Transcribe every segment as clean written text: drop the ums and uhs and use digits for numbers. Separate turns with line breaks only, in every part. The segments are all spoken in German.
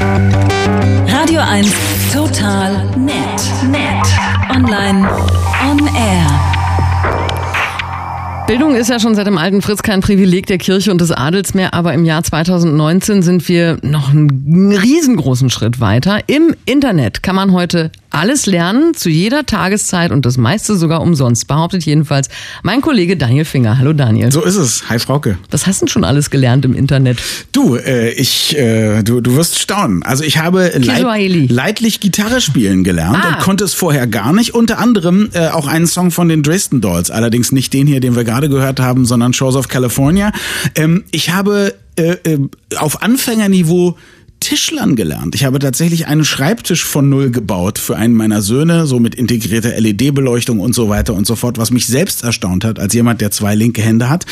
Radio 1 Total nett. Online on air.
Bildung ist ja schon seit dem alten Fritz kein Privileg der Kirche und des Adels mehr, aber im Jahr 2019 sind wir noch einen riesengroßen Schritt weiter. Im Internet kann man heute alles lernen, zu jeder Tageszeit und das meiste sogar umsonst, behauptet jedenfalls mein Kollege Daniel Finger. Hallo Daniel.
So ist es. Hi Frauke.
Was hast du denn schon alles gelernt im Internet?
Du wirst staunen. Also ich habe leidlich Gitarre spielen gelernt und konnte es vorher gar nicht. Unter anderem auch einen Song von den Dresden Dolls, allerdings nicht den hier, den wir gerade gehört haben, sondern Shores of California. Ich habe auf Anfängerniveau Tischlern gelernt. Ich habe tatsächlich einen Schreibtisch von Null gebaut für einen meiner Söhne, so mit integrierter LED-Beleuchtung und so weiter und so fort, was mich selbst erstaunt hat, als jemand, der 2 linke Hände hat.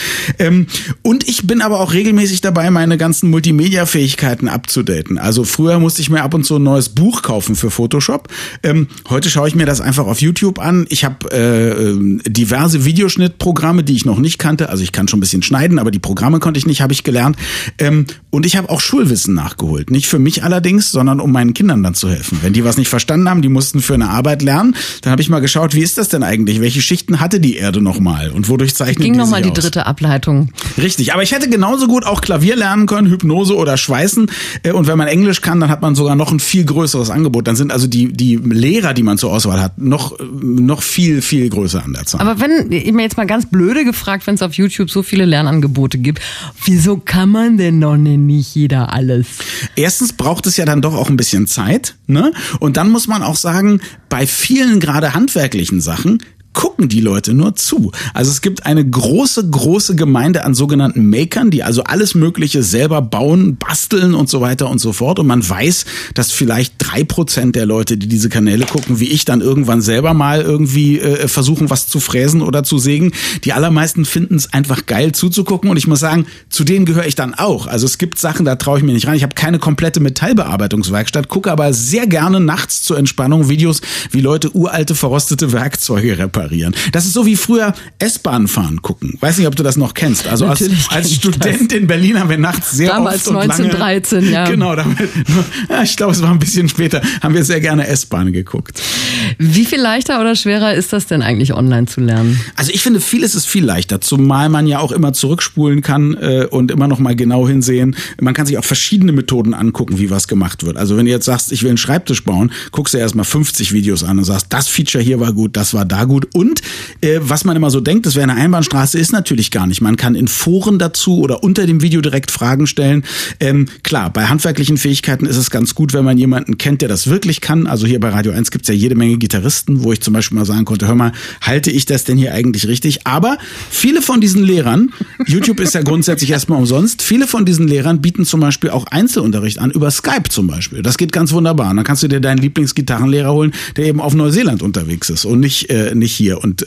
Und ich bin aber auch regelmäßig dabei, meine ganzen Multimedia-Fähigkeiten abzudaten. Also früher musste ich mir ab und zu ein neues Buch kaufen für Photoshop. Heute schaue ich mir das einfach auf YouTube an. Ich habe diverse Videoschnittprogramme, die ich noch nicht kannte. Also ich kann schon ein bisschen schneiden, aber die Programme konnte ich nicht, habe ich gelernt. Und ich habe auch Schulwissen nachgeholt. Nicht für mich allerdings, sondern um meinen Kindern dann zu helfen. Wenn die was nicht verstanden haben, die mussten für eine Arbeit lernen, dann habe ich mal geschaut, wie ist das denn eigentlich? Welche Schichten hatte die Erde nochmal? Und wodurch zeichnet die sich aus?
Ging nochmal die dritte Ableitung.
Richtig, aber ich hätte genauso gut auch Klavier lernen können, Hypnose oder Schweißen. Und wenn man Englisch kann, dann hat man sogar noch ein viel größeres Angebot. Dann sind also die Lehrer, die man zur Auswahl hat, noch viel, viel größer an der Zahl.
Aber wenn, ich mir jetzt mal ganz blöde gefragt, wenn es auf YouTube so viele Lernangebote gibt, wieso kann man denn noch nicht jeder alles?
Erstens braucht es ja dann doch auch ein bisschen Zeit, ne? Und dann muss man auch sagen, bei vielen gerade handwerklichen Sachen gucken die Leute nur zu. Also es gibt eine große Gemeinde an sogenannten Makern, die also alles Mögliche selber bauen, basteln und so weiter und so fort. Und man weiß, dass vielleicht 3% der Leute, die diese Kanäle gucken, wie ich, dann irgendwann selber mal irgendwie versuchen, was zu fräsen oder zu sägen. Die allermeisten finden es einfach geil zuzugucken. Und ich muss sagen, zu denen gehöre ich dann auch. Also es gibt Sachen, da traue ich mir nicht rein. Ich habe keine komplette Metallbearbeitungswerkstatt, gucke aber sehr gerne nachts zur Entspannung Videos, wie Leute uralte, verrostete Werkzeuge reparieren. Das ist so wie früher S-Bahn fahren gucken. Weiß nicht, ob du das noch kennst. Also als Student in Berlin haben wir nachts sehr
damals
oft und
1913,
lange,
ja.
Genau, ich glaube, es war ein bisschen später, haben wir sehr gerne S-Bahn geguckt.
Wie viel leichter oder schwerer ist das denn eigentlich online zu lernen?
Also ich finde, vieles ist viel leichter, zumal man ja auch immer zurückspulen kann und immer noch mal genau hinsehen. Man kann sich auch verschiedene Methoden angucken, wie was gemacht wird. Also wenn du jetzt sagst, ich will einen Schreibtisch bauen, guckst du erstmal 50 Videos an und sagst, das Feature hier war gut, das war da gut. Und was man immer so denkt, das wäre eine Einbahnstraße, ist natürlich gar nicht. Man kann in Foren dazu oder unter dem Video direkt Fragen stellen. Klar, bei handwerklichen Fähigkeiten ist es ganz gut, wenn man jemanden kennt, der das wirklich kann. Also hier bei Radio 1 gibt's ja jede Menge Gitarristen, wo ich zum Beispiel mal sagen konnte, hör mal, halte ich das denn hier eigentlich richtig? Aber viele von diesen Lehrern, YouTube ist ja grundsätzlich erstmal umsonst, viele von diesen Lehrern bieten zum Beispiel auch Einzelunterricht an, über Skype zum Beispiel. Das geht ganz wunderbar. Und dann kannst du dir deinen Lieblingsgitarrenlehrer holen, der eben auf Neuseeland unterwegs ist und nicht hier. Und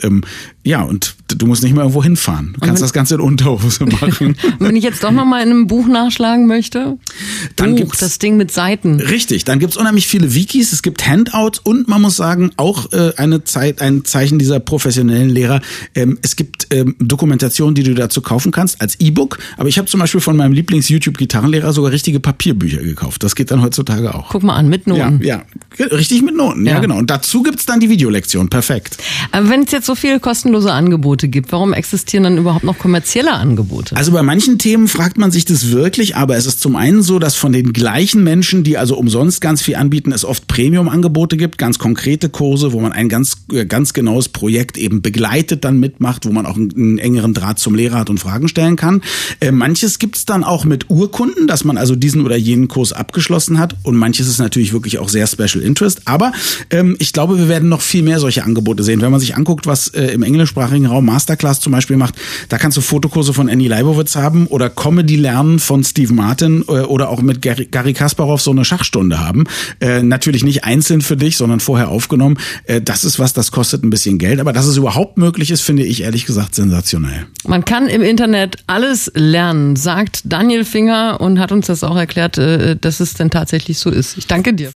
und du musst nicht mehr irgendwo hinfahren. Du kannst das Ganze in Unterhose machen.
Und wenn ich jetzt doch noch mal in einem Buch nachschlagen möchte?
Dann gibt's
das Ding mit Seiten.
Richtig, dann gibt's unheimlich viele Wikis, es gibt Handouts und man muss sagen, auch ein Zeichen dieser professionellen Lehrer, es gibt Dokumentationen, die du dazu kaufen kannst als E-Book. Aber ich habe zum Beispiel von meinem Lieblings-YouTube-Gitarrenlehrer sogar richtige Papierbücher gekauft. Das geht dann heutzutage auch.
Guck mal an, mit Noten.
Ja, richtig mit Noten, ja genau. Und dazu gibt's dann die Videolektion, perfekt.
Aber wenn es jetzt so viele kostenlose Angebote gibt, warum existieren dann überhaupt noch kommerzielle Angebote?
Also bei manchen Themen fragt man sich das wirklich, aber es ist zum einen so, dass von den gleichen Menschen, die also umsonst ganz viel anbieten, es oft Premium-Angebote gibt, ganz konkrete Kurse, wo man ein ganz genaues Projekt eben begleitet, dann mitmacht, wo man auch einen engeren Draht zum Lehrer hat und Fragen stellen kann. Manches gibt's dann auch mit Urkunden, dass man also diesen oder jenen Kurs abgeschlossen hat, und manches ist natürlich wirklich auch sehr Special Interest, aber ich glaube, wir werden noch viel mehr solche Angebote sehen. Wenn man sich anguckt, was im englischsprachigen Raum Masterclass zum Beispiel macht, da kannst du Fotokurse von Annie Leibovitz haben oder Comedy lernen von Steve Martin oder auch mit Garry Kasparov so eine Schachstunde haben. Natürlich nicht einzeln für dich, sondern vorher aufgenommen. Das ist was, das kostet ein bisschen Geld, aber dass es überhaupt möglich ist, finde ich ehrlich gesagt sensationell.
Man kann im Internet alles lernen, sagt Daniel Finger, und hat uns das auch erklärt, dass es denn tatsächlich so ist. Ich danke dir.